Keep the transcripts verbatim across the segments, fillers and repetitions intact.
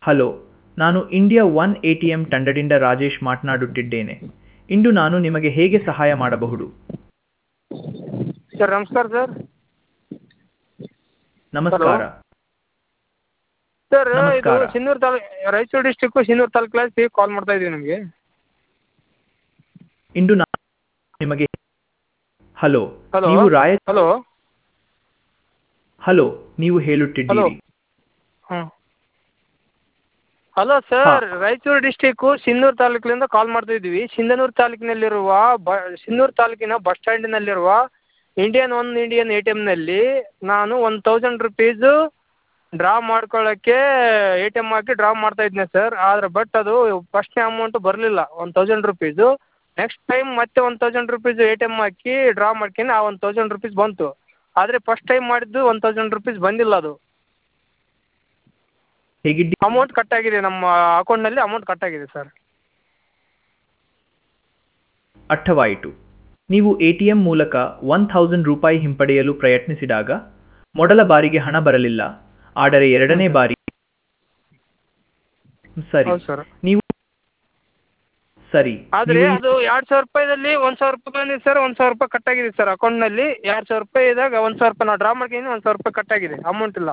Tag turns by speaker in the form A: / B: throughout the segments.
A: Hello, ನಾನು India one A T M ತಂಡದಿಂದ ರಾಜೇಶ್ ಮಾತನಾಡುತ್ತಿದ್ದೇನೆ. ಇಂದು ನಾನು ನಿಮಗೆ ಹೇಗೆ ಸಹಾಯ ಮಾಡಬಹುದು?
B: ಸರ್ ನಮಸ್ಕಾರ ಸರ್.
A: ನಮಸ್ಕಾರ.
B: ಸರ್ ಇದು
A: ನಮಸ್ಕಾರ.
B: ಸಿನ್ನೂರು ತಾಲೂಕು ರಾಯಚೂರು ಡಿಸ್ಟಿಕ್ಕು ಸಿನ್ನೂರು ತಾಲೂಕು ಕಾಲ್ ಮಾಡ್ತಾ ಇದ್ದೀವಿ ನಿಮಗೆ.
A: ಇಂದು ನಾನು ನಿಮಗೆ ಹಲೋ
B: ಹಲೋ
A: ನೀವು ರಾಯ
B: ಹಲೋ
A: ಹಲೋ ನೀವು
B: ಹಲೋ
A: ಹೇಳುತ್ತಿದ್ದೀರಿ.
B: ಹಾಂ ಹಲೋ
A: ಹಾ
B: ಸರ್, ರಾಯಚೂರು ಡಿಸ್ಟಿಕ್ಕು ಸಿನ್ನೂರು ತಾಲೂಕಿನಿಂದ ಕಾಲ್ ಮಾಡ್ತಾ ಇದ್ದೀವಿ. ಸಿಂಧನೂರು ತಾಲೂಕಿನಲ್ಲಿರುವ ಬ ಸಿನ್ನೂರು ತಾಲೂಕಿನ ಬಸ್ ಸ್ಟ್ಯಾಂಡಿನಲ್ಲಿರುವ Indian one Indian A T ಎಮ್ನಲ್ಲಿ ನಾನು ಒನ್ ತೌಸಂಡ್ ರುಪೀಸು ಡ್ರಾ ಮಾಡ್ಕೊಳ್ಳೋಕ್ಕೆ ಎ ಟಿ ಎಮ್ ಹಾಕಿ ಡ್ರಾ ಮಾಡ್ತಾ ಇದ್ದೆ ಸರ್. ಆದರೆ ಬಟ್ ಅದು ಫಸ್ಟ್ನೇ ಅಮೌಂಟು ಬರಲಿಲ್ಲ one thousand rupees. Next time ಮತ್ತೆ one thousand rupees A T M ಹಾಕಿ ಡ್ರಾ ಮಾಡ್ತೀನಿ, ಆ ಒನ್ ತೌಸಂಡ್ ರುಪೀಸ್ ಬಂತು. ಆದರೆ ಫಸ್ಟ್ ಟೈಮ್ ಮಾಡಿದ್ದು ಒನ್ ತೌಸಂಡ್ ರುಪೀಸ್ ಬಂದಿಲ್ಲ. ಅದು
A: ಹೇಗಿದ್ದೀರಿ?
B: ಅಮೌಂಟ್ ಕಟ್ಟಾಗಿದೆ, ನಮ್ಮ ಅಕೌಂಟ್ನಲ್ಲಿ ಅಮೌಂಟ್ ಕಟ್ಟಾಗಿದೆ ಸರ್.
A: ಅರ್ಥವಾಯಿತು. ನೀವು ಎ ಟಿ ಎಂ ಮೂಲಕ ಒನ್ ಥೌಸಂಡ್ ರೂಪಾಯಿ ಹಿಂಪಡೆಯಲು ಪ್ರಯತ್ನಿಸಿದಾಗ ಮೊದಲ ಬಾರಿಗೆ ಹಣ ಬರಲಿಲ್ಲ, ಆದರೆ
B: ಹ್ಞೂ
A: ಎರಡನೇ
B: ಸರ್.
A: ಬಾರಿ ಸರಿ.
B: ಹೌದು ಸರ್.
A: ನೀವು ಸರಿ
B: ಆದರೆ
A: ನೀವು ಈ
B: ಅದು ಎರಡು ಸಾವಿರ ರೂಪಾಯಿದಲ್ಲಿ ಒಂದು ಸಾವಿರ ರೂಪಾಯಿ ಬಂದಿದೆ ಸರ್, ಒಂದು ಸಾವಿರ ರೂಪಾಯಿ ಕಟ್ಟಾಗಿದೆ ಸರ್ ಅಕೌಂಟ್ನಲ್ಲಿ. ಎರಡು ಸಾವಿರ ರೂಪಾಯಿ ಇದ್ದಾಗ ಒಂದು ಸಾವಿರ ರೂಪಾಯಿ ನಾವು ಡ್ರಾ ಮಾಡ್ಕೊಂಡಿದ್ದೀನಿ, ಒಂದು ಸಾವಿರ ರೂಪಾಯಿ ಕಟ್ಟಾಗಿದೆ, ಅಮೌಂಟ್ ಇಲ್ಲ.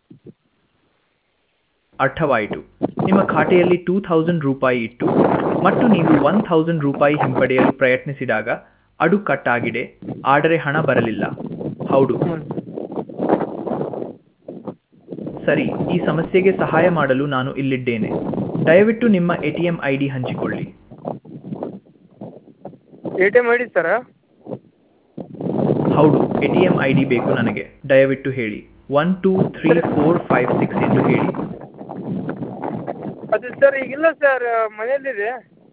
A: ಅರ್ಥವಾಯಿತು. ನಿಮ್ಮ ಖಾತೆಯಲ್ಲಿ ಟೂ ಥೌಸಂಡ್ ರೂಪಾಯಿ ಇತ್ತು ಮತ್ತು ನೀವು ಒನ್ ಥೌಸಂಡ್ ರೂಪಾಯಿ ಹಿಂಪಡೆಯಲು ಪ್ರಯತ್ನಿಸಿದಾಗ ಅದು ಕಟ್ ಆಗಿದೆ, ಆದರೆ ಹಣ ಬರಲಿಲ್ಲ. ಹೌದು.
B: ಹ್ಞೂ
A: ಸರಿ, ಈ ಸಮಸ್ಯೆಗೆ ಸಹಾಯ ಮಾಡಲು ನಾನು ಇಲ್ಲಿದ್ದೇನೆ. ದಯವಿಟ್ಟು ನಿಮ್ಮ A T M I D ಹಂಚಿಕೊಳ್ಳಿ.
B: A T M I D sir.
A: ಹೌದು, A T M I D ಬೇಕು ನನಗೆ. ದಯವಿಟ್ಟು ಹೇಳಿ. ಒನ್ ಟೂ ತ್ರೀ
B: ಸರಿ
A: ಫೋರ್ ಫೈವ್ ಸಿಕ್ಸ್ ಎಂದು ಹೇಳಿ.
B: ಅದು ಸರ್ ಈಗಿಲ್ಲ ಸರ್, ಮನೆಯಲ್ಲಿದೆ.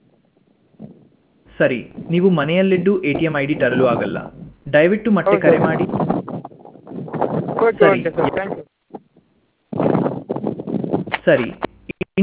A: ಸರಿ, ನೀವು ಮನೆಯಲ್ಲಿದ್ದು ಎ ಟಿ ಎಂ ಐ ಡಿ ತರಲು ಆಗಲ್ಲ. ದಯವಿಟ್ಟು ಮತ್ತೆ
B: ಹೌದು
A: ಕರೆ
B: ಸರ್.
A: ಮಾಡಿ.
B: ಓಕೆ
A: ಸರಿ
B: ಓಕೆ ಸರ್, ಥ್ಯಾಂಕ್ ಯು.
A: ಸರಿ